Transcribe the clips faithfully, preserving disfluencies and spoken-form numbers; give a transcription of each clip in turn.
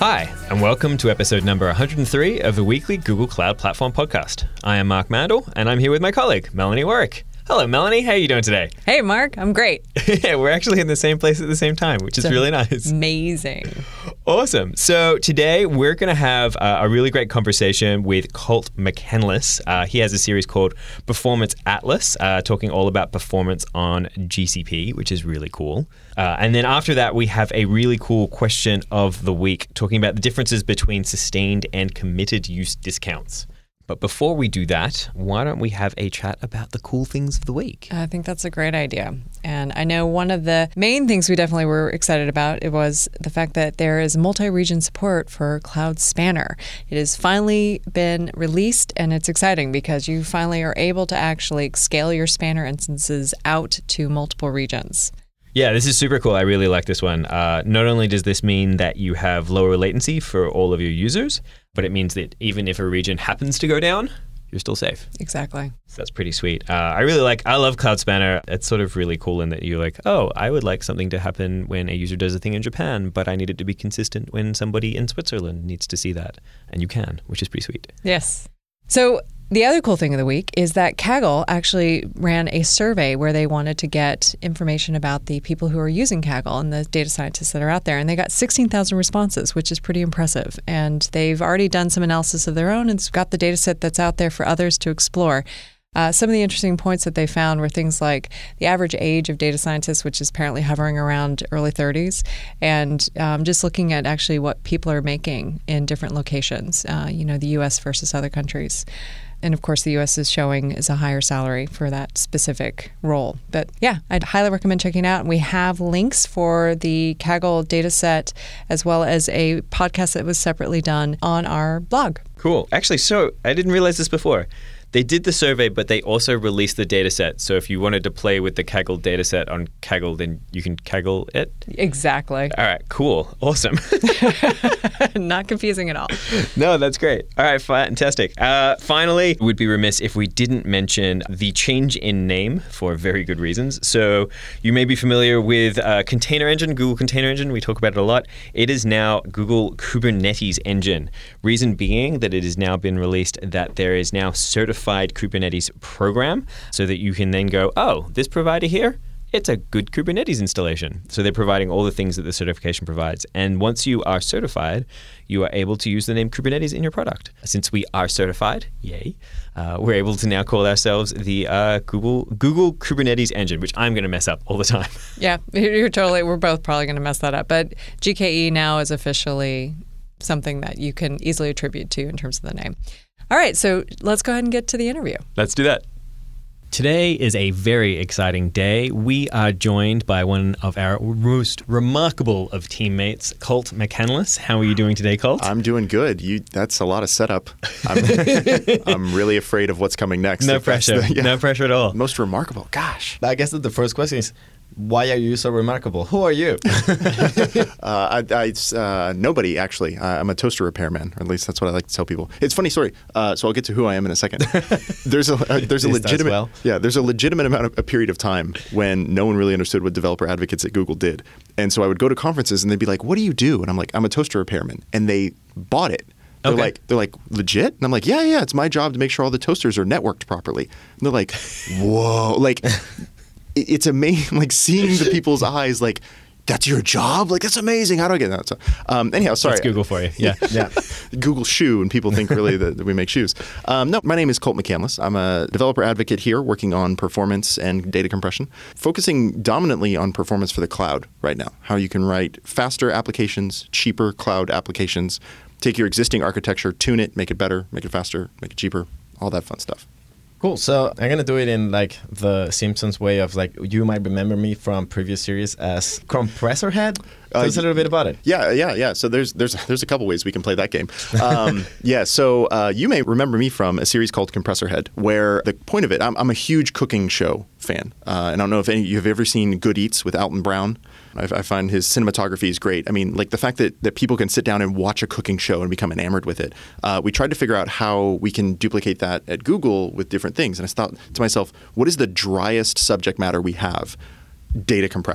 Hi, and welcome to episode number one hundred three of the weekly Google Cloud Platform podcast. I am Mark Mandel, and I'm here with my colleague, Melanie Warwick. Hello, Melanie. How are you doing today? Hey, Mark. I'm great. Yeah, we're actually in the same place at the same time, which is It's really nice. Amazing. Awesome. So today we're going to have uh, a really great conversation with Colt McCandless. Uh, he has a series called Performance Atlas, uh, talking all about performance on G C P, which is really cool. Uh, and then after that, we have a really cool question of the week, talking about the differences between sustained and committed use discounts. But before we do that, why don't we have a chat about the cool things of the week? I think that's a great idea. And I know one of the main things we definitely were excited about, it was the fact that there is multi-region support for Cloud Spanner. It has finally been released, and it's exciting because you finally are able to actually scale your Spanner instances out to multiple regions. Yeah, this is super cool. I really like this one. Uh, not only does this mean that you have lower latency for all of your users, but it means that even if a region happens to go down, you're still safe. Exactly. So that's pretty sweet. Uh, I really like, I love Cloud Spanner. It's sort of really cool in that you're like, oh, I would like something to happen when a user does a thing in Japan, but I need it to be consistent when somebody in Switzerland needs to see that. And you can, which is pretty sweet. Yes. So the other cool thing of the week is that Kaggle actually ran a survey where they wanted to get information about the people who are using Kaggle and the data scientists that are out there. And they got sixteen thousand responses, which is pretty impressive. And they've already done some analysis of their own and got the data set that's out there for others to explore. Uh, some of the interesting points that they found were things like the average age of data scientists, which is apparently hovering around early thirties, and um, just looking at actually what people are making in different locations, uh, you know, the U S versus other countries. And of course, the U S is showing as a higher salary for that specific role. But yeah, I'd highly recommend checking it out. We have links for the Kaggle data set as well as a podcast that was separately done on our blog. Cool. Actually, so I didn't realize this before. They did the survey, but they also released the data set. So if you wanted to play with the Kaggle data set on Kaggle, then you can Kaggle it? Exactly. All right, cool. Awesome. Not confusing at all. No, that's great. All right, fantastic. Uh, finally, we'd be remiss if we didn't mention the change in name for very good reasons. So you may be familiar with uh, Container Engine, Google Container Engine. We talk about it a lot. It is now Google Kubernetes Engine. Reason being that it has now been released that there is now certified Kubernetes program so that you can then go, oh, this provider here, it's a good Kubernetes installation. So they're providing all the things that the certification provides. And once you are certified, you are able to use the name Kubernetes in your product. Since we are certified, yay, uh, we're able to now call ourselves the uh, Google Google Kubernetes Engine, which I'm going to mess up all the time. Yeah, you're totally, we're both probably going to mess that up. But G K E now is officially something that you can easily attribute to in terms of the name. All right, so let's go ahead and get to the interview. Let's do that. Today is a very exciting day. We are joined by one of our most remarkable of teammates, Colt McCandless. How are you doing today, Colt? I'm doing good. You That's a lot of setup. I'm, I'm really afraid of what's coming next. No pressure. The, yeah. No pressure at all. Most remarkable. Gosh. I guess that the first question is, why are you so remarkable? Who are you? uh, I, I, uh, nobody, actually. Uh, I'm a toaster repairman, or at least that's what I like to tell people. It's a funny story. Uh, so I'll get to who I am in a second. There's a uh, there's a legitimate well. yeah there's a legitimate amount of a period of time when no one really understood what developer advocates at Google did, and so I would go to conferences and they'd be like, "What do you do?" And I'm like, "I'm a toaster repairman," and they bought it. They're okay. like, they're like, legit? And I'm like, yeah, yeah, it's my job to make sure all the toasters are networked properly. And they're like, whoa, like. It's amazing, like seeing the people's eyes, like, that's your job? Like, that's amazing. How do I get that? So, um, anyhow, sorry. That's Google for you. Yeah. yeah. Google shoe, and people think really that, that we make shoes. Um, no, my name is Colt McCandless. I'm a developer advocate here working on performance and data compression, focusing dominantly on performance for the cloud right now. How you can write faster applications, cheaper cloud applications, take your existing architecture, tune it, make it better, make it faster, make it cheaper, all that fun stuff. Cool. So I'm going to do it in like the Simpsons way of like, you might remember me from previous series as Compressor Head. Tell uh, us a little bit about it. Yeah, yeah, yeah. So there's there's there's a couple ways we can play that game. Um, yeah, so uh, you may remember me from a series called Compressor Head, where the point of it, I'm, I'm a huge cooking show fan. Uh, and I don't know if any of you have ever seen Good Eats with Alton Brown. I, I find his cinematography is great. I mean, like the fact that, that people can sit down and watch a cooking show and become enamored with it. Uh, we tried to figure out how we can duplicate that at Google with different things. And I thought to myself, what is the driest subject matter we have? Data compression.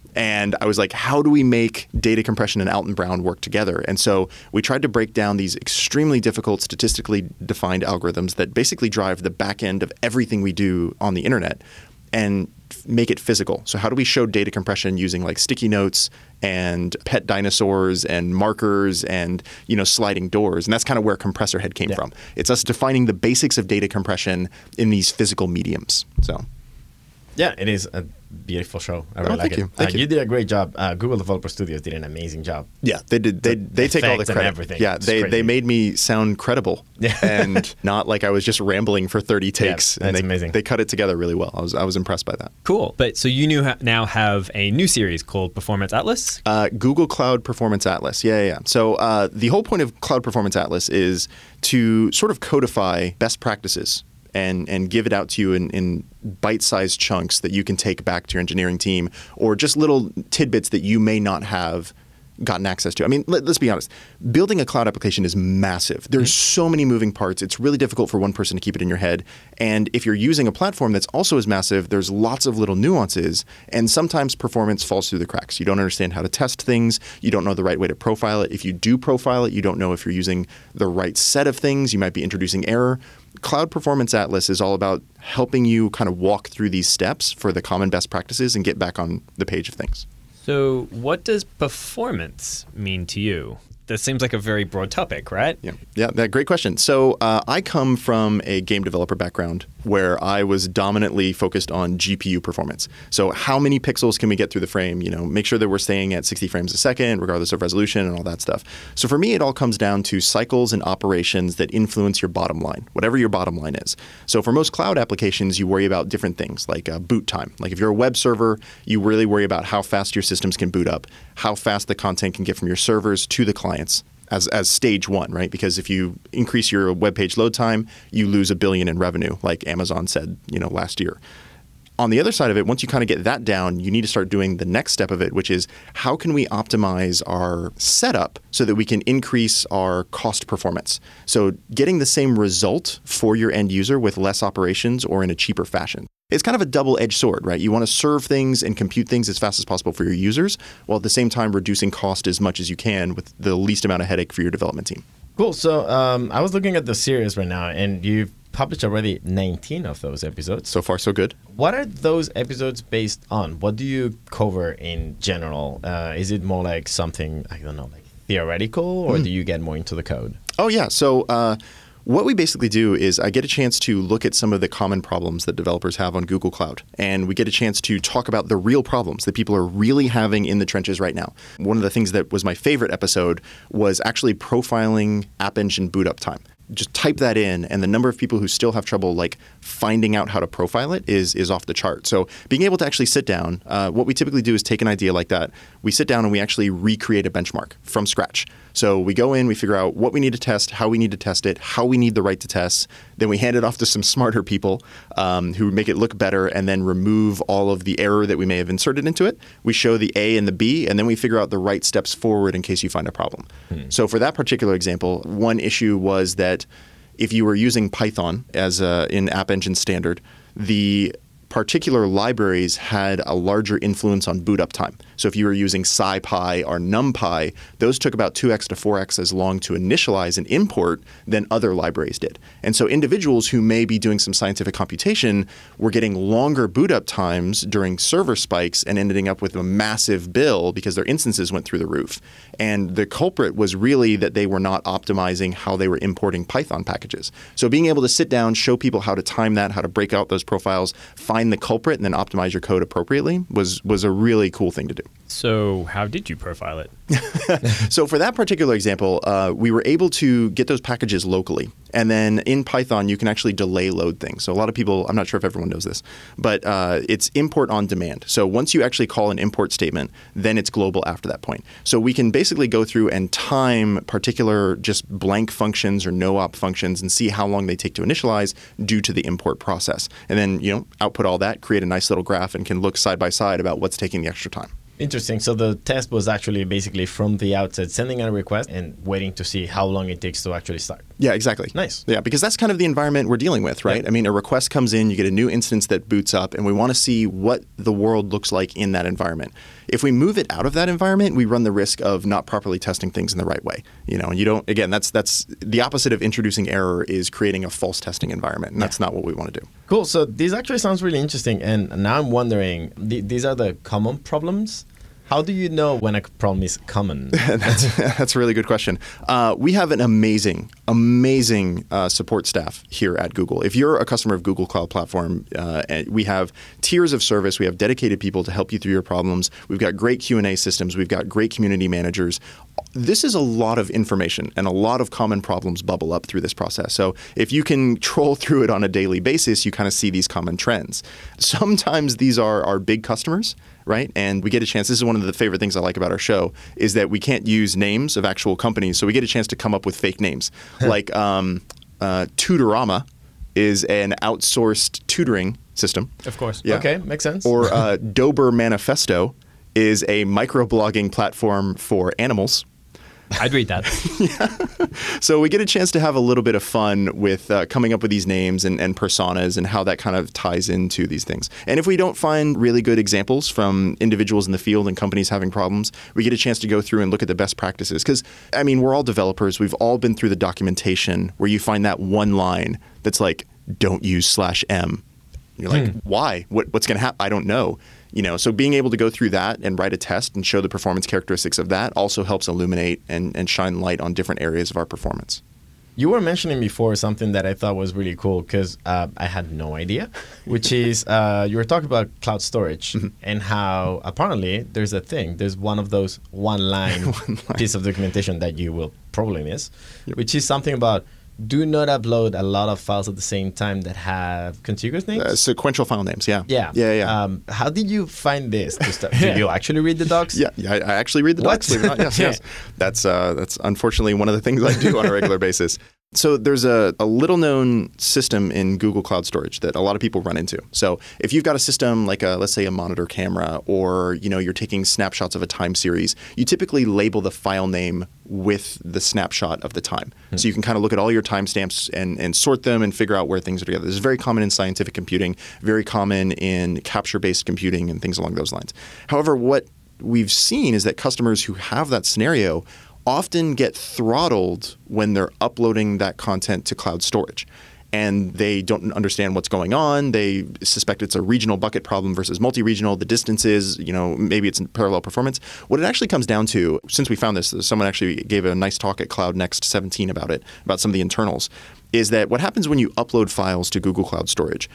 And I was like, how do we make data compression and Alton Brown work together? And so we tried to break down these extremely difficult, statistically defined algorithms that basically drive the back end of everything we do on the internet and make it physical. So how do we show data compression using like sticky notes and pet dinosaurs and markers and, you know, sliding doors? And that's kind of where Compressor Head came yeah. from. It's us defining the basics of data compression in these physical mediums. So yeah, it is a beautiful show. I really oh, like thank it. You. Thank uh, you. you did a great job. Uh, Google Developer Studios did an amazing job. Yeah, they did. They the they take all the credit. And everything. Yeah, it's they crazy. they made me sound credible and not like I was just rambling for thirty takes. Yeah, and that's they, amazing. They cut it together really well. I was I was impressed by that. Cool. But so you knew ha- now have a new series called Performance Atlas? Uh, Google Cloud Performance Atlas. Yeah, yeah. yeah. So uh, the whole point of Cloud Performance Atlas is to sort of codify best practices and and give it out to you in, in bite-sized chunks that you can take back to your engineering team, or just little tidbits that you may not have gotten access to. I mean, let, let's be honest. Building a cloud application is massive. There's mm-hmm. so many moving parts. It's really difficult for one person to keep it in your head. And if you're using a platform that's also as massive, there's lots of little nuances. And sometimes performance falls through the cracks. You don't understand how to test things. You don't know the right way to profile it. If you do profile it, you don't know if you're using the right set of things. You might be introducing error. Cloud Performance Atlas is all about helping you kind of walk through these steps for the common best practices and get back on the page of things. So what does performance mean to you? That seems like a very broad topic, right? Yeah, yeah, that great question. So uh, I come from a game developer background where I was dominantly focused on G P U performance. So how many pixels can we get through the frame? You know, make sure that we're staying at sixty frames a second, regardless of resolution and all that stuff. So for me, it all comes down to cycles and operations that influence your bottom line, whatever your bottom line is. So for most cloud applications, you worry about different things like uh, boot time. Like if you're a web server, you really worry about how fast your systems can boot up, how fast the content can get from your servers to the client. As as stage one, right? Because if you increase your web page load time, you lose a billion in revenue, like Amazon said, you know, last year. On the other side of it, once you kind of get that down, you need to start doing the next step of it, which is how can we optimize our setup so that we can increase our cost performance? So getting the same result for your end user with less operations or in a cheaper fashion. It's kind of a double-edged sword, right? You want to serve things and compute things as fast as possible for your users, while at the same time reducing cost as much as you can with the least amount of headache for your development team. Cool. So um, I was looking at the series right now, and you've published already nineteen of those episodes. So far, so good. What are those episodes based on? What do you cover in general? Uh, is it more like something, I don't know, like theoretical, or mm. do you get more into the code? Oh, yeah. So uh, what we basically do is I get a chance to look at some of the common problems that developers have on Google Cloud. And we get a chance to talk about the real problems that people are really having in the trenches right now. One of the things that was my favorite episode was actually profiling App Engine boot up time. Just type that in, and the number of people who still have trouble like finding out how to profile it is is off the chart. So being able to actually sit down, uh, what we typically do is take an idea like that. We sit down and we actually recreate a benchmark from scratch. So we go in, we figure out what we need to test, how we need to test it, how we need the right to test. Then we hand it off to some smarter people um, who make it look better and then remove all of the error that we may have inserted into it. We show the A and the B, and then we figure out the right steps forward in case you find a problem. Hmm. So for that particular example, one issue was that if you were using Python as a, in App Engine standard, the particular libraries had a larger influence on boot up time. So if you were using SciPy or NumPy, those took about two x to four x as long to initialize and import than other libraries did. And so individuals who may be doing some scientific computation were getting longer boot up times during server spikes and ending up with a massive bill because their instances went through the roof. And the culprit was really that they were not optimizing how they were importing Python packages. So being able to sit down, show people how to time that, how to break out those profiles, find the culprit, and then optimize your code appropriately was was a really cool thing to do. So how did you profile it? So for that particular example, uh, we were able to get those packages locally. And then in Python, you can actually delay load things. So a lot of people, I'm not sure if everyone knows this, but uh, it's import on demand. So once you actually call an import statement, then it's global after that point. So we can basically go through and time particular just blank functions or no-op functions and see how long they take to initialize due to the import process. And then, you know, output all that, create a nice little graph, and can look side by side about what's taking the extra time. Interesting. So the test was actually basically from the outset sending out a request and waiting to see how long it takes to actually start. Yeah, exactly. Nice. Yeah, because that's kind of the environment we're dealing with, right? Yeah. I mean, a request comes in, you get a new instance that boots up, and we want to see what the world looks like in that environment. If we move it out of that environment, we run the risk of not properly testing things in the right way. You know, and you don't. Again, that's that's the opposite of introducing error is creating a false testing environment, and that's yeah. not what we want to do. Cool. So this actually sounds really interesting, and now I'm wondering, th- these are the common problems. How do you know when a problem is common? that's, that's a really good question. Uh, we have an amazing, amazing uh, support staff here at Google. If you're a customer of Google Cloud Platform, uh, we have tiers of service. We have dedicated people to help you through your problems. We've got great Q and A systems. We've got great community managers. This is a lot of information, and a lot of common problems bubble up through this process. So if you can troll through it on a daily basis, you kind of see these common trends. Sometimes these are our big customers, right? And we get a chance. This is one of the favorite things I like about our show is that we can't use names of actual companies. So we get a chance to come up with fake names. like um, uh, Tutorama is an outsourced tutoring system. Of course. Yeah. Okay, makes sense. Or uh, Dober Manifesto is a microblogging platform for animals. I'd read that. yeah. So we get a chance to have a little bit of fun with uh, coming up with these names and, and personas and how that kind of ties into these things. And if we don't find really good examples from individuals in the field and companies having problems, we get a chance to go through and look at the best practices. Because, I mean, we're all developers. We've all been through the documentation where you find that one line that's like, don't use slash M. And you're like, hmm. why? What, what's going to happen? I don't know. You know, so being able to go through that and write a test and show the performance characteristics of that also helps illuminate and, and shine light on different areas of our performance. You were mentioning before something that I thought was really cool because uh, I had no idea, which is uh, you were talking about cloud storage mm-hmm. and how apparently there's a thing. There's one of those one-line one piece of documentation that you will probably miss, yep. which is something about do not upload a lot of files at the same time that have contiguous names. Uh, sequential file names, yeah. Yeah. Yeah, yeah. Um, how did you find this? Do you actually read the docs? Yeah, yeah I, I actually read the what? docs. Believe it or not. Yes, yes. That's, uh, that's unfortunately one of the things I do on a regular basis. So there's a, a little-known system in Google Cloud Storage that a lot of people run into. So if you've got a system like, a, let's say, a monitor camera, or you know you're taking snapshots of a time series, you typically label the file name with the snapshot of the time. Hmm. So you can kind of look at all your timestamps and, and sort them and figure out where things are together. This is very common in scientific computing, very common in capture-based computing and things along those lines. However, what we've seen is that customers who have that scenario often get throttled when they're uploading that content to cloud storage. And they don't understand what's going on. They suspect it's a regional bucket problem versus multi-regional. The distances, you know, maybe it's parallel performance. What it actually comes down to, since we found this, someone actually gave a nice talk at Cloud Next seventeen about it, about some of the internals, is that what happens when you upload files to Google Cloud Storage,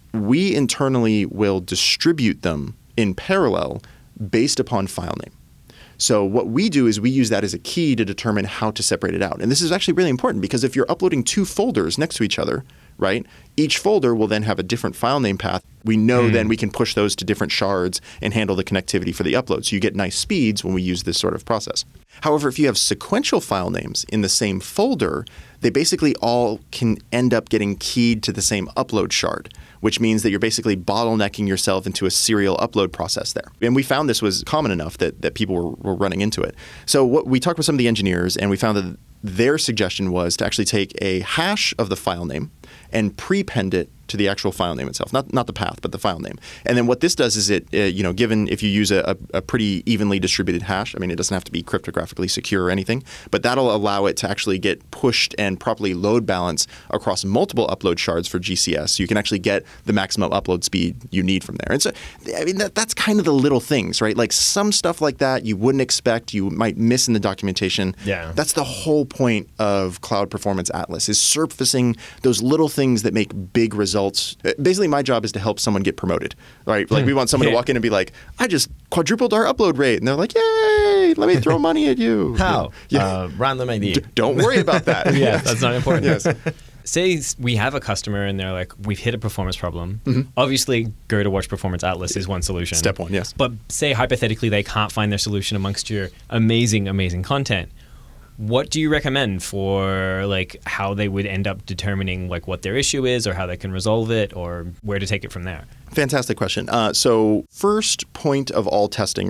we internally will distribute them in parallel based upon file name. So what we do is we use that as a key to determine how to separate it out. And this is actually really important because if you're uploading two folders next to each other, right, each folder will then have a different file name path. We know mm. then we can push those to different shards and handle the connectivity for the upload. So you get nice speeds when we use this sort of process. However, if you have sequential file names in the same folder, they basically all can end up getting keyed to the same upload shard, which means that you're basically bottlenecking yourself into a serial upload process there. And we found this was common enough that, that people were, were running into it. So what we talked with some of the engineers, and we found that their suggestion was to actually take a hash of the file name and prepend it to the actual file name itself, not not the path, but the file name. And then what this does is it, uh, you know, given if you use a, a pretty evenly distributed hash, I mean, it doesn't have to be cryptographically secure or anything, but that'll allow it to actually get pushed and properly load balance across multiple upload shards for G C S. So you can actually get the maximum upload speed you need from there. And so, I mean, that, that's kind of the little things, right? Like some stuff like that you wouldn't expect, you might miss in the documentation. Yeah. That's the whole point of Cloud Performance Atlas, is surfacing those little things that make big results. Basically, my job is to help someone get promoted, right? Like we want someone yeah. to walk in and be like, I just quadrupled our upload rate. And they're like, yay, let me throw money at you. How? Yeah. Uh, random idea. D- don't worry about that. Yeah, that's not important. Yes. Say we have a customer and they're like, we've hit a performance problem. Mm-hmm. Obviously, Go to Watch Performance Atlas is one solution. Step one, yes. But say hypothetically they can't find their solution amongst your amazing, amazing content. What do you recommend for like how they would end up determining like what their issue is or how they can resolve it or where to take it from there? Fantastic question. Uh, so first point of all testing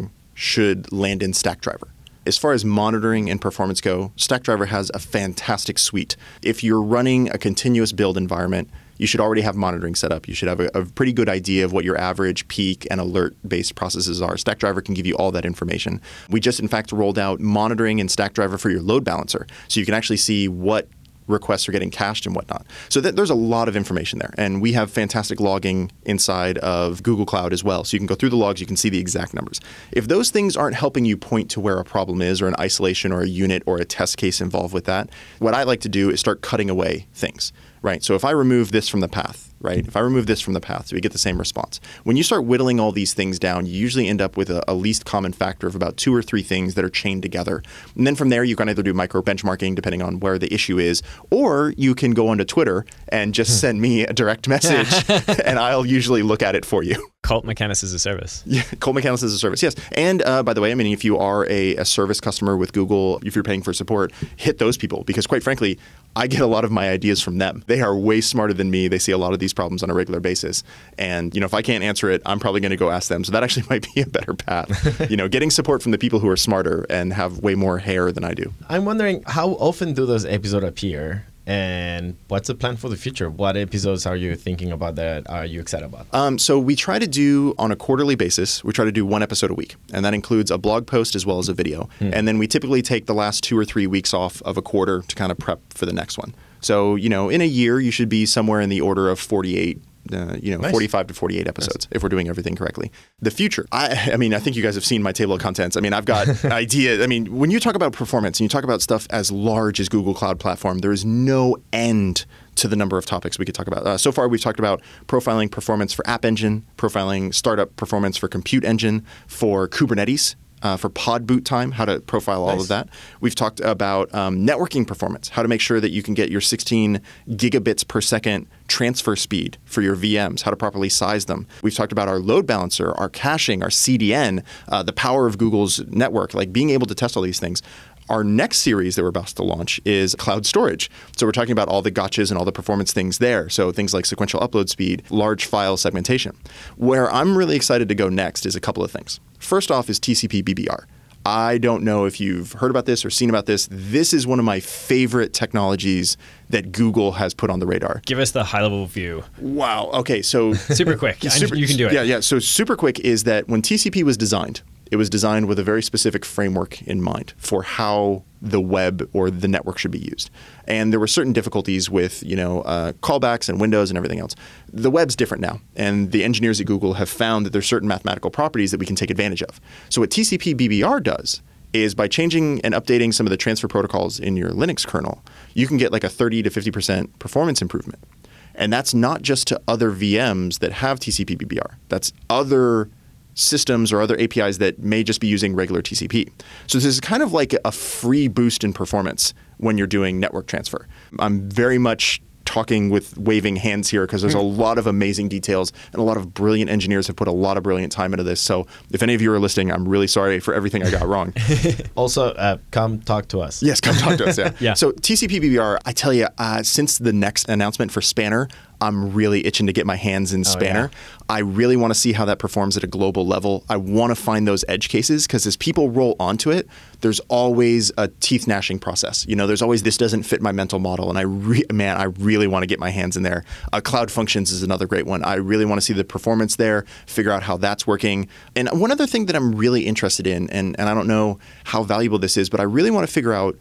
should land in Stackdriver. As far as monitoring and performance go, Stackdriver has a fantastic suite. If you're running a continuous build environment, you should already have monitoring set up. You should have a, a pretty good idea of what your average peak and alert-based processes are. Stackdriver can give you all that information. We just, in fact, rolled out monitoring in Stackdriver for your load balancer, so you can actually see what requests are getting cached and whatnot. So th- there's a lot of information there. And we have fantastic logging inside of Google Cloud as well. So you can go through the logs, you can see the exact numbers. If those things aren't helping you point to where a problem is, or an isolation or a unit or a test case involved with that, what I like to do is start cutting away things. Right. So if I remove this from the path, right, if I remove this from the path, so we get the same response. When you start whittling all these things down, you usually end up with a, a least common factor of about two or three things that are chained together. And then from there, you can either do micro benchmarking, depending on where the issue is, or you can go onto Twitter and just send me a direct message, and I'll usually look at it for you. Colt Mechanis as a service. Yeah, Colt Mechanis as a service, yes. And uh, by the way, I mean, if you are a, a service customer with Google, if you're paying for support, hit those people, because quite frankly, I get a lot of my ideas from them. They are way smarter than me. They see a lot of these problems on a regular basis. And, you know, if I can't answer it, I'm probably going to go ask them. So that actually might be a better path. You know, getting support from the people who are smarter and have way more hair than I do. I'm wondering, how often do those episodes appear? And what's the plan for the future? What episodes are you thinking about that are you excited about? Um, so we try to do, on a quarterly basis, we try to do one episode a week. And that includes a blog post as well as a video. Hmm. And then we typically take the last two or three weeks off of a quarter to kind of prep for the next one. So, you know, in a year, you should be somewhere in the order of forty-eight Uh, you know, nice. forty-five to forty-eight episodes, nice. If we're doing everything correctly. The future. I, I mean, I think you guys have seen my table of contents. I mean, I've got ideas. I mean, when you talk about performance and you talk about stuff as large as Google Cloud Platform, there is no end to the number of topics we could talk about. Uh, so far, we've talked about profiling performance for App Engine, profiling startup performance for Compute Engine, for Kubernetes, Uh, for pod boot time, how to profile all nice. Of that. We've talked about um, networking performance, how to make sure that you can get your sixteen gigabits per second transfer speed for your V Ms, how to properly size them. We've talked about our load balancer, our caching, our C D N, uh, the power of Google's network, like being able to test all these things. Our next series that we're about to launch is cloud storage. So we're talking about all the gotchas and all the performance things there. So things like sequential upload speed, large file segmentation. Where I'm really excited to go next is a couple of things. First off is T C P B B R. I don't know if you've heard about this or seen about this. This is one of my favorite technologies that Google has put on the radar. Give us the high-level view. Wow. Okay, so... super quick. Super, you can do it. Yeah, yeah. So super quick is that when T C P was designed, it was designed with a very specific framework in mind for how the web or the network should be used. And there were certain difficulties with, you know, uh, callbacks and windows and everything else. The web's different now. And the engineers at Google have found that there's certain mathematical properties that we can take advantage of. So what T C P B B R does is by changing and updating some of the transfer protocols in your Linux kernel, you can get like a thirty to fifty percent performance improvement. And that's not just to other V Ms that have T C P B B R. That's other systems or other A P Is that may just be using regular T C P. So this is kind of like a free boost in performance when you're doing network transfer. I'm very much talking with waving hands here because there's a lot of amazing details and a lot of brilliant engineers have put a lot of brilliant time into this. So if any of you are listening, I'm really sorry for everything I got wrong. Also, uh, come talk to us. Yes, come talk to us. Yeah. yeah. So T C P B B R, I tell you, uh, since the next announcement for Spanner, I'm really itching to get my hands in Spanner. Oh, yeah. I really want to see how that performs at a global level. I want to find those edge cases because as people roll onto it, there's always a teeth gnashing process. You know, there's always this doesn't fit my mental model. And I, re- man, I really want to get my hands in there. Uh, Cloud Functions is another great one. I really want to see the performance there, figure out how that's working. And one other thing that I'm really interested in, and, and I don't know how valuable this is, but I really want to figure out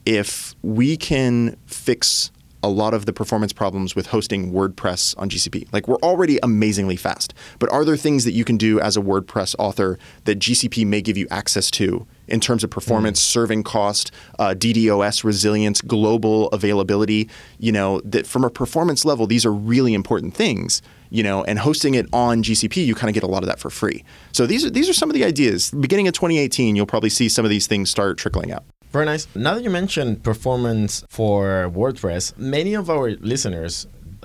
if we can fix a lot of the performance problems with hosting WordPress on G C P. Like, we're already amazingly fast, but are there things that you can do as a WordPress author that G C P may give you access to in terms of performance, mm. serving cost, uh, D DoS resilience, global availability? You know, that from a performance level, these are really important things. You know, and hosting it on G C P, you kind of get a lot of that for free. So these are these are some of the ideas. Beginning of twenty eighteen, you'll probably see some of these things start trickling out. Very nice. Now that you mentioned performance for WordPress, many of our listeners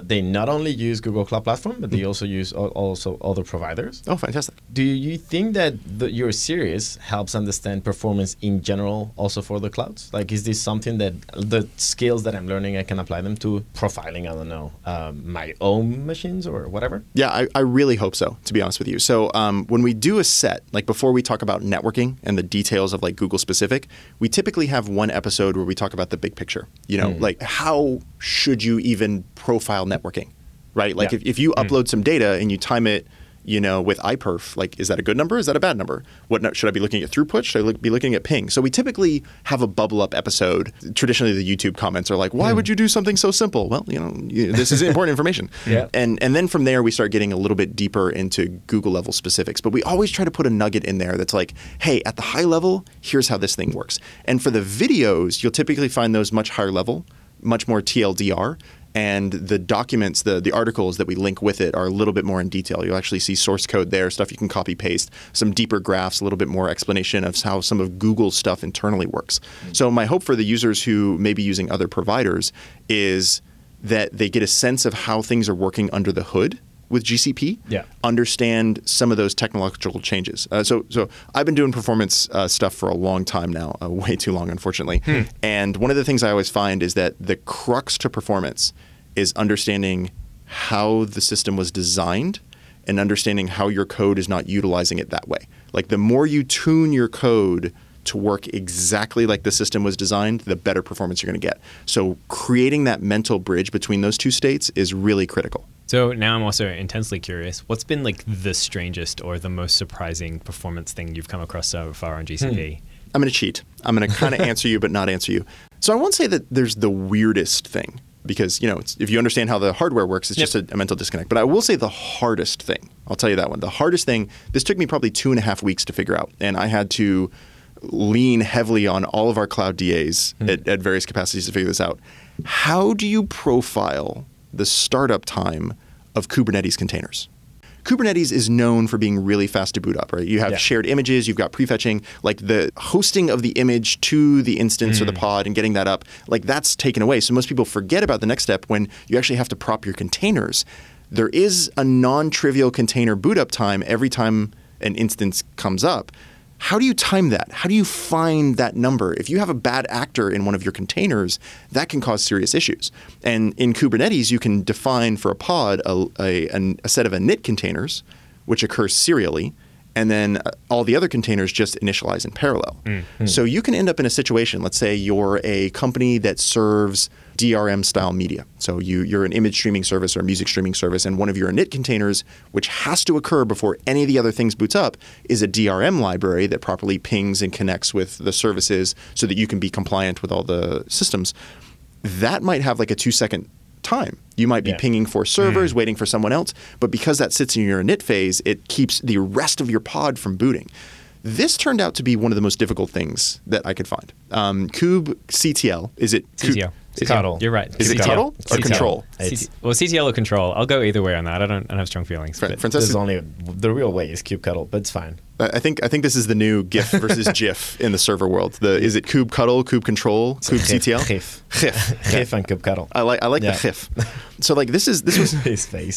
they not only use Google Cloud Platform, but they also use al- also other providers. Oh, fantastic. Do you think that the, your series helps understand performance in general also for the clouds? Like, is this something that the skills that I'm learning, I can apply them to profiling, I don't know, um, my own machines or whatever? Yeah, I, I really hope so, to be honest with you. So um, when we do a set, like before we talk about networking and the details of like Google specific, we typically have one episode where we talk about the big picture. You know, mm. like how should you even profile networking, right? Like yeah. if, if you mm. upload some data and you time it, you know, with iPerf, like, is that a good number? Is that a bad number? What no, should I be looking at throughput? Should I look, be looking at ping? So we typically have a bubble up episode. Traditionally, the YouTube comments are like, why mm. would you do something so simple? Well, you know, you, this is important information. Yeah. And and then from there, we start getting a little bit deeper into Google level specifics. But we always try to put a nugget in there that's like, hey, at the high level, here's how this thing works. And for the videos, you'll typically find those much higher level, much more T L D R. And the documents, the, the articles that we link with it are a little bit more in detail. You'll actually see source code there, stuff you can copy paste, some deeper graphs, a little bit more explanation of how some of Google's stuff internally works. Mm-hmm. So my hope for the users who may be using other providers is that they get a sense of how things are working under the hood with G C P, yeah. understand some of those technological changes. Uh, so so I've been doing performance uh, stuff for a long time now, uh, way too long, unfortunately. Hmm. And one of the things I always find is that the crux to performance is understanding how the system was designed and understanding how your code is not utilizing it that way. Like the more you tune your code to work exactly like the system was designed, the better performance you're going to get. So creating that mental bridge between those two states is really critical. So now I'm also intensely curious. What's been like the strangest or the most surprising performance thing you've come across so far on G C P? Hmm. I'm going to cheat. I'm going to kind of answer you, but not answer you. So I won't say that there's the weirdest thing because, you know, it's, if you understand how the hardware works, it's yep. just a, a mental disconnect. But I will say the hardest thing. I'll tell you that one. The hardest thing, this took me probably two and a half weeks to figure out. And I had to lean heavily on all of our cloud D As hmm. at, at various capacities to figure this out. How do you profile the startup time of Kubernetes containers? Kubernetes is known for being really fast to boot up, right? You have yeah. shared images, you've got prefetching, like the hosting of the image to the instance mm. or the pod and getting that up, like that's taken away. So most people forget about the next step when you actually have to prop your containers. There is a non-trivial container boot up time every time an instance comes up. How do you time that? How do you find that number? If you have a bad actor in one of your containers, that can cause serious issues. And in Kubernetes, you can define for a pod a, a, a set of init containers, which occurs serially, and then all the other containers just initialize in parallel. Mm-hmm. So you can end up in a situation, let's say you're a company that serves D R M-style media. So you, you're an image streaming service or a music streaming service, and one of your init containers, which has to occur before any of the other things boots up, is a D R M library that properly pings and connects with the services so that you can be compliant with all the systems. That might have like a two-second time. You might be yeah. pinging for servers, mm. waiting for someone else, but because that sits in your init phase, it keeps the rest of your pod from booting. This turned out to be one of the most difficult things that I could find. Um, Kube C T L, is it? C T L. C T L. Cuddle. You're right. Is C T L. it cuddle or C T L. control? C T- well, C T L or control. I'll go either way on that. I don't, I don't have strong feelings. Fran- There's only the real way is Kube Cuddle, but it's fine. I think I think this is the new GIF versus GIF in the server world. The is it Kube Cuddle, Kube Control, Kube C T L? GIF. GIF. GIF and Kube Cuddle. I like I like yeah. the GIF. So like this is this was his face.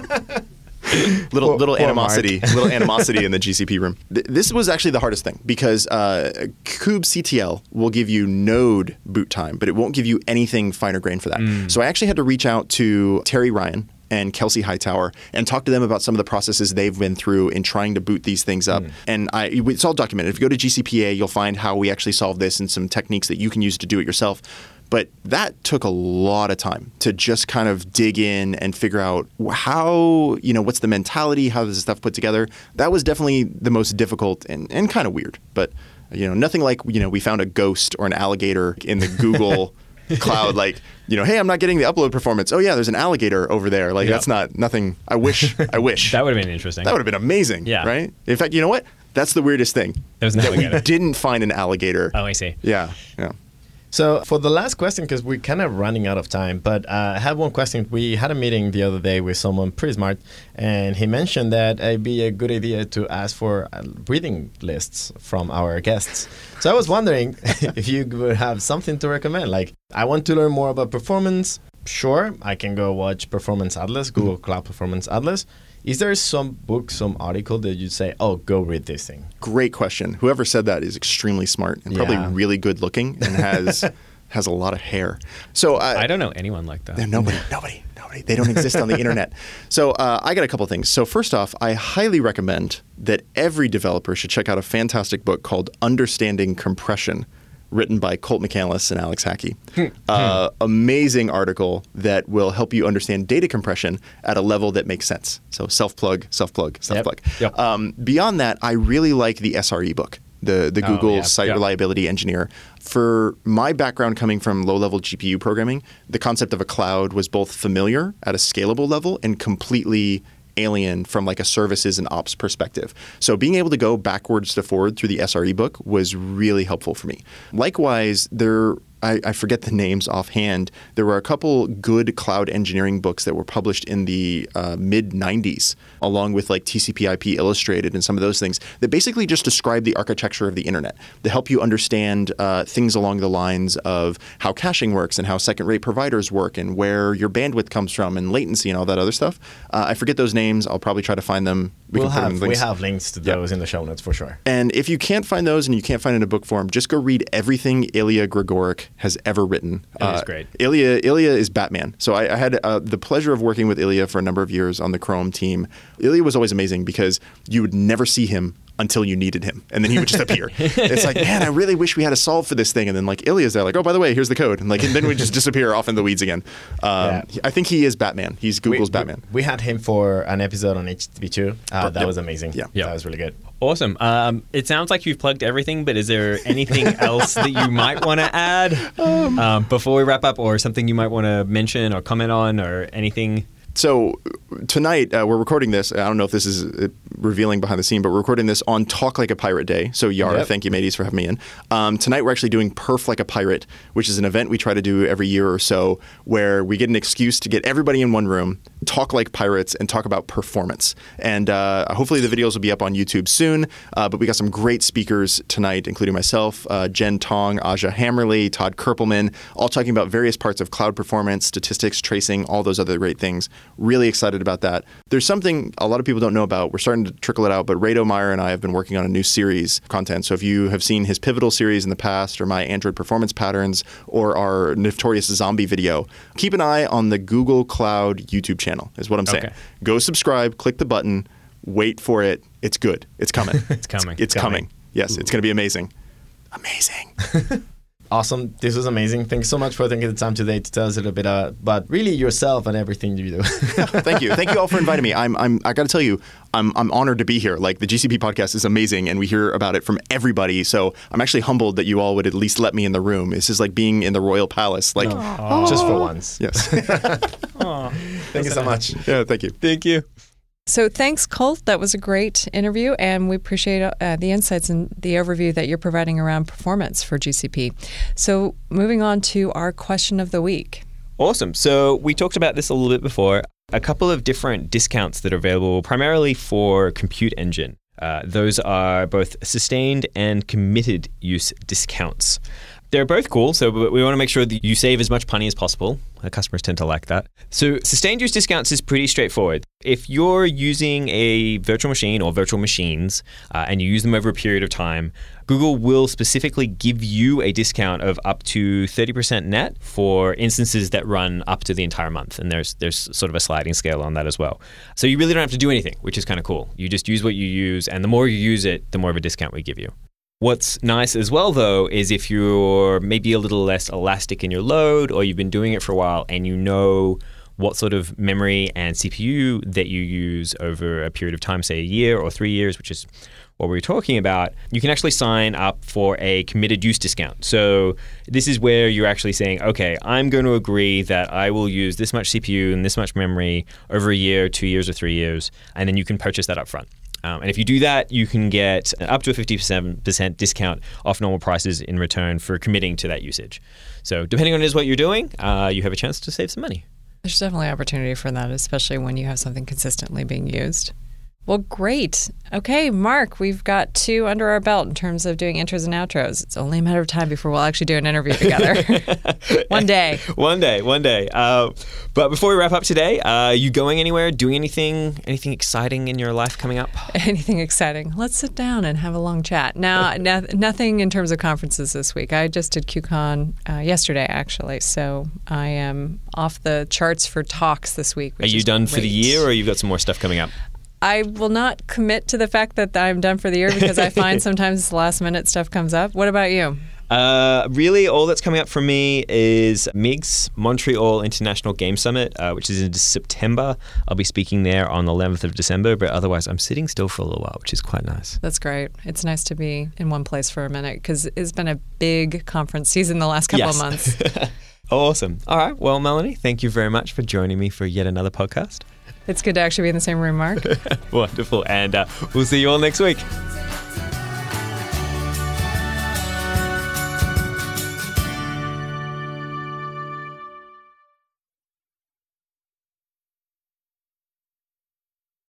little poor, little poor animosity, little animosity in the G C P room. Th- this was actually the hardest thing because uh, Kube C T L will give you node boot time, but it won't give you anything finer grained for that. Mm. So I actually had to reach out to Terry Ryan and Kelsey Hightower and talk to them about some of the processes they've been through in trying to boot these things up. Mm. And I, it's all documented. If you go to G C P A, you'll find how we actually solve this and some techniques that you can use to do it yourself. But that took a lot of time to just kind of dig in and figure out how, you know, what's the mentality, how does this stuff put together. That was definitely the most difficult and, and kind of weird. But, you know, nothing like, you know, we found a ghost or an alligator in the Google cloud, like, you know, hey, I'm not getting the upload performance. Oh, yeah, there's an alligator over there. Like, yep. that's not nothing. I wish. I wish. That would have been interesting. That would have been amazing. Yeah. Right? In fact, you know what? That's the weirdest thing. There was an that alligator. We didn't find an alligator. Oh, I see. Yeah. Yeah. So for the last question, because we're kind of running out of time, but uh, I have one question. We had a meeting the other day with someone pretty smart, and he mentioned that it'd be a good idea to ask for uh, reading lists from our guests. So I was wondering if you would have something to recommend. Like, I want to learn more about performance. sure, I can go watch Performance Atlas, Google mm-hmm. Cloud Performance Atlas. Is there some book, some article that you'd say, oh, go read this thing? Great question. Whoever said that is extremely smart and probably yeah. really good looking and has has a lot of hair. So uh, I don't know anyone like that. Nobody, nobody, nobody. They don't exist on the internet. So uh, I got a couple things. So first off, I highly recommend that every developer should check out a fantastic book called Understanding Compression, written by Colt McCandless and Alex Hackey. uh, amazing article that will help you understand data compression at a level that makes sense. So self-plug, self-plug, self-plug. Yep. Yep. Um, beyond that, I really like the S R E book, the, the Google oh, yeah. Site yep. Reliability Engineer. For my background coming from low-level G P U programming, the concept of a cloud was both familiar at a scalable level and completely alien from like a services and ops perspective. So being able to go backwards to forward through the S R E book was really helpful for me. Likewise, there I, I forget the names offhand. There were a couple good cloud engineering books that were published in the uh, mid nineties, along with like T C P I P Illustrated and some of those things that basically just describe the architecture of the internet to help you understand uh, things along the lines of how caching works and how second-rate providers work and where your bandwidth comes from and latency and all that other stuff. Uh, I forget those names. I'll probably try to find them. We we'll have we have links to those yep. in the show notes for sure. And if you can't find those and you can't find it in a book form, just go read everything Ilya Grigoruk has ever written. Ilya's uh, great. Ilya, Ilya is Batman. So I, I had uh, the pleasure of working with Ilya for a number of years on the Chrome team. Ilya was always amazing because you would never see him until you needed him. And then he would just appear. It's like, man, I really wish we had a solve for this thing. And then like Ilya's there like, oh, by the way, here's the code. And like, and then we just disappear off in the weeds again. Um, yeah. I think he is Batman. He's Google's we, Batman. We, we had him for an episode on H T T P two. Uh, that yep. was amazing. Yeah. Yep. That was really good. Awesome. Um, it sounds like you've plugged everything, but is there anything else that you might want to add um, um, before we wrap up, or something you might want to mention or comment on, or anything? So tonight, uh, we're recording this. I don't know if this is uh, revealing behind the scene, but we're recording this on Talk Like a Pirate Day. So Yara, yep. thank you, mateys, for having me in. Um, tonight, we're actually doing Perf Like a Pirate, which is an event we try to do every year or so, where we get an excuse to get everybody in one room, talk like pirates, and talk about performance. And uh, hopefully the videos will be up on YouTube soon. Uh, but we got some great speakers tonight, including myself, uh, Jen Tong, Aja Hammerly, Todd Kerpelman, all talking about various parts of cloud performance, statistics, tracing, all those other great things. Really excited about that. There's something a lot of people don't know about. We're starting to trickle it out, but Rado Meyer and I have been working on a new series of content. So if you have seen his Pivotal series in the past, or my Android performance patterns, or our Notorious Zombie video, keep an eye on the Google Cloud YouTube channel, is what I'm saying. Okay. Go subscribe, click the button, wait for it. It's good. It's coming. it's coming. It's, it's coming. coming. Yes, Ooh. It's going to be amazing. Amazing. Awesome. This was amazing. Thanks so much for taking the time today to tell us a little bit uh, about really yourself and everything you do. Thank you. Thank you all for inviting me. I'm, I'm, I got to tell you, I'm, I'm honored to be here. Like, the G C P podcast is amazing, and we hear about it from everybody. So I'm actually humbled that you all would at least let me in the room. This is like being in the royal palace. Like, oh. Just for once. Yes. Thank you so much. Yeah, thank you. Thank you. So thanks, Colt. That was a great interview, and we appreciate uh, the insights and the overview that you're providing around performance for G C P. So moving on to our question of the week. Awesome. So we talked about this a little bit before. A couple of different discounts that are available primarily for Compute Engine. Uh, those are both sustained and committed use discounts. They're both cool, so we want to make sure that you save as much money as possible. Our customers tend to like that. So sustained use discounts is pretty straightforward. If you're using a virtual machine or virtual machines uh, and you use them over a period of time, Google will specifically give you a discount of up to thirty percent net for instances that run up to the entire month. And there's there's sort of a sliding scale on that as well. So you really don't have to do anything, which is kind of cool. You just use what you use, and the more you use it, the more of a discount we give you. What's nice as well, though, is if you're maybe a little less elastic in your load, or you've been doing it for a while and you know what sort of memory and C P U that you use over a period of time, say a year or three years, which is what we're talking about, you can actually sign up for a committed use discount. So this is where you're actually saying, okay, I'm going to agree that I will use this much C P U and this much memory over a year, two years, or three years, and then you can purchase that up front. Um, and if you do that, you can get up to a fifty percent discount off normal prices in return for committing to that usage. So depending on what you're doing, uh, you have a chance to save some money. There's definitely opportunity for that, especially when you have something consistently being used. Well, great. Okay, Mark, we've got two under our belt in terms of doing intros and outros. It's only a matter of time before we'll actually do an interview together. One day. One day, one day. Uh, but before we wrap up today, uh, you going anywhere, doing anything, anything exciting in your life coming up? Anything exciting? Let's sit down and have a long chat. No, no nothing in terms of conferences this week. I just did QCon uh, yesterday, actually, so I am off the charts for talks this week. Are you done great. for the year, or you've got some more stuff coming up? I will not commit to the fact that I'm done for the year because I find sometimes last minute stuff comes up. What about you? Uh, really, all that's coming up for me is M I G S, Montreal International Game Summit, uh, which is in September. I'll be speaking there on the eleventh of December, but otherwise I'm sitting still for a little while, which is quite nice. That's great. It's nice to be in one place for a minute because it's been a big conference season the last couple yes. of months. Awesome. All right. Well, Melanie, thank you very much for joining me for yet another podcast. It's good to actually be in the same room, Mark. Wonderful. And uh, we'll see you all next week.